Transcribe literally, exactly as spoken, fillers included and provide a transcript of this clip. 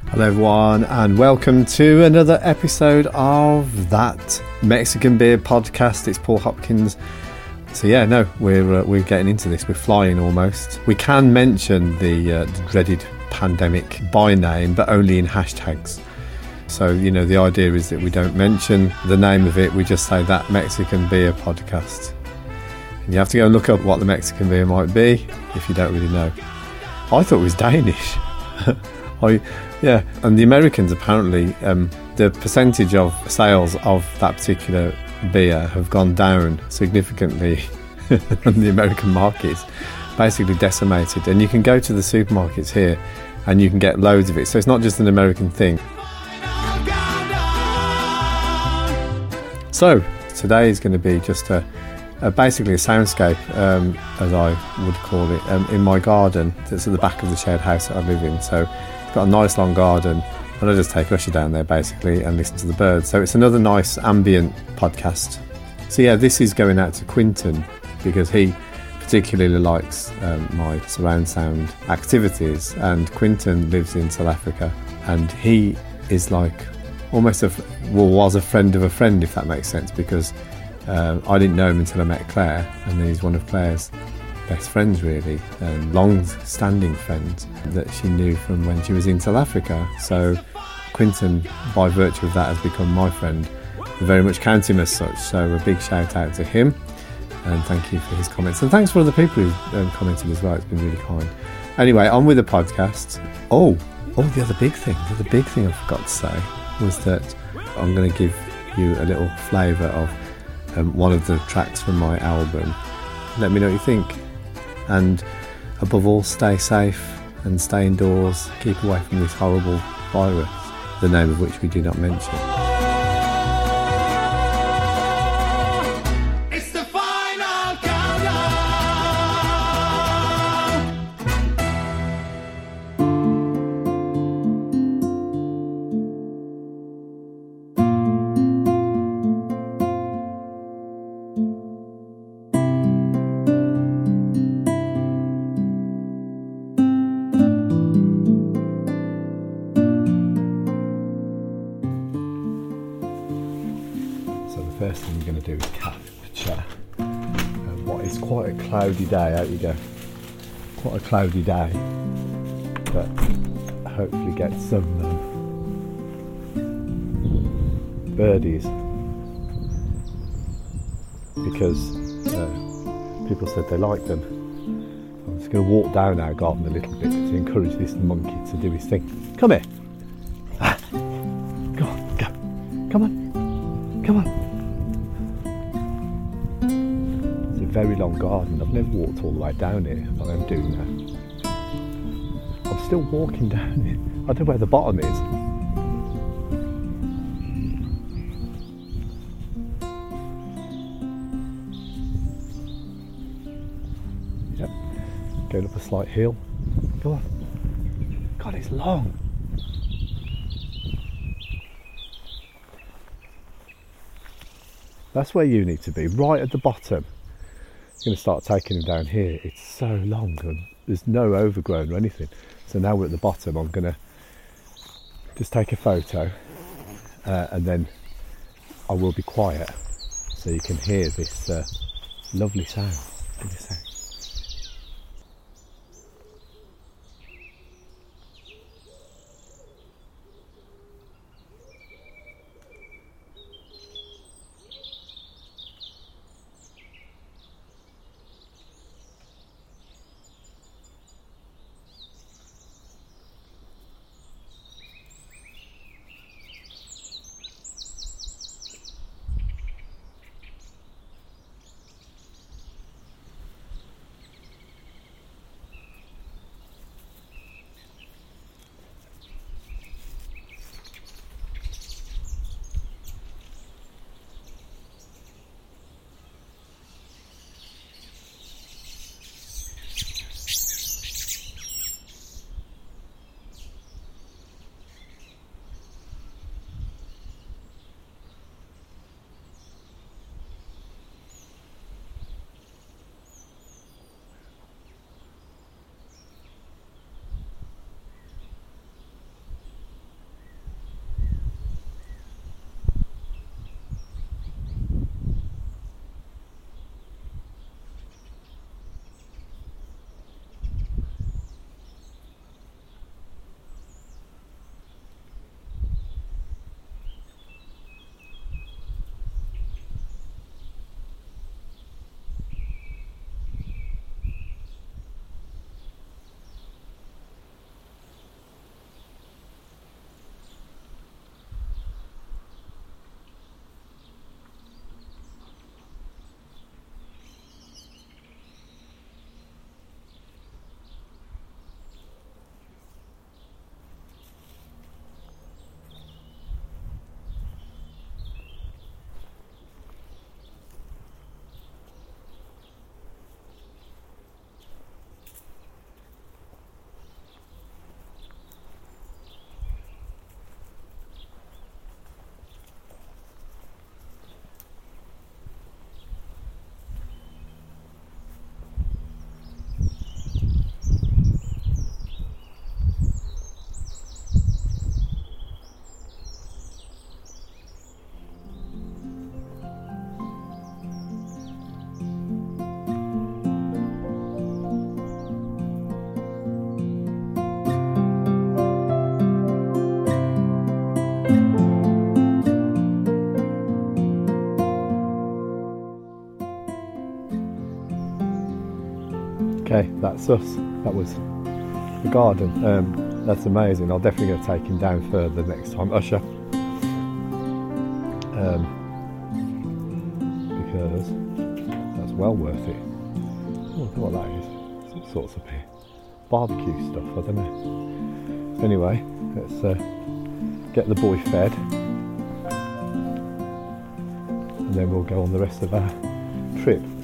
Hello everyone and welcome to another episode of That Mexican Beer Podcast. It's Paul Hopkins. So yeah, no, we're uh, we're getting into this. We're flying almost. We can mention the, uh, the dreaded pandemic by name, but only in hashtags. So, you know, the idea is that we don't mention the name of it. We just say That Mexican Beer Podcast. And you have to go and look up what the Mexican beer might be if you don't really know. I thought it was Danish. I, yeah, and the Americans apparently, um, the percentage of sales of that particular beer have gone down significantly, and the American market is basically decimated. And you can go to the supermarkets here and you can get loads of it. So it's not just an American thing. So today is going to be just a, a basically a soundscape, um, as I would call it, um, in my garden that's at the back of the shared house that I live in. So it's got a nice long garden, and I just take Usher down there basically and listen to the birds. So it's another nice ambient podcast. So yeah, this is going out to Quinton because he particularly likes um, my surround sound activities, and Quinton lives in South Africa, and he is like almost a well was a friend of a friend, if that makes sense, because uh, I didn't know him until I met Claire, and he's one of Claire's best friends really, and long-standing friends that she knew from when she was in South Africa. So Quinton, by virtue of that, has become my friend. I very much count him as such, so a big shout out to him, and thank you for his comments, and thanks for other people who've um, commented as well. It's been really kind. Anyway, on with the podcast. Oh, oh, the other big thing, the other big thing I forgot to say was that I'm going to give you a little flavour of um, one of the tracks from my album. Let me know what you think. And above all, stay safe and stay indoors. Keep away from this horrible virus, the name of which we do not mention. It's the final countdown. First thing we're going to do is capture uh, what is quite a cloudy day. Out you go. Quite a cloudy day, but hopefully get some um, birdies, because uh, people said they like them. I'm just going to walk down our garden a little bit to encourage this monkey to do his thing. Come here. Ah. Go on, go. Come on. Come on. Very long garden. I've never walked all the way down here, but I'm doing that. I'm still walking down it. I don't know where the bottom is. Yep. Going up a slight hill. Go on. God, it's long. That's where you need to be, right at the bottom. I'm going to start taking them down here. It's so long and there's no overgrown or anything. So now we're at the bottom. I'm going to just take a photo uh, and then I will be quiet so you can hear this uh, lovely sound. Lovely sound. Okay, that's us. That was the garden. Um, that's amazing. I'll definitely going to take him down further next time. Usher. Um, because that's well worth it. Oh, I don't know what that is. Some sorts of barbecue stuff, I don't know. Anyway, let's uh, get the boy fed and then we'll go on the rest of our trip.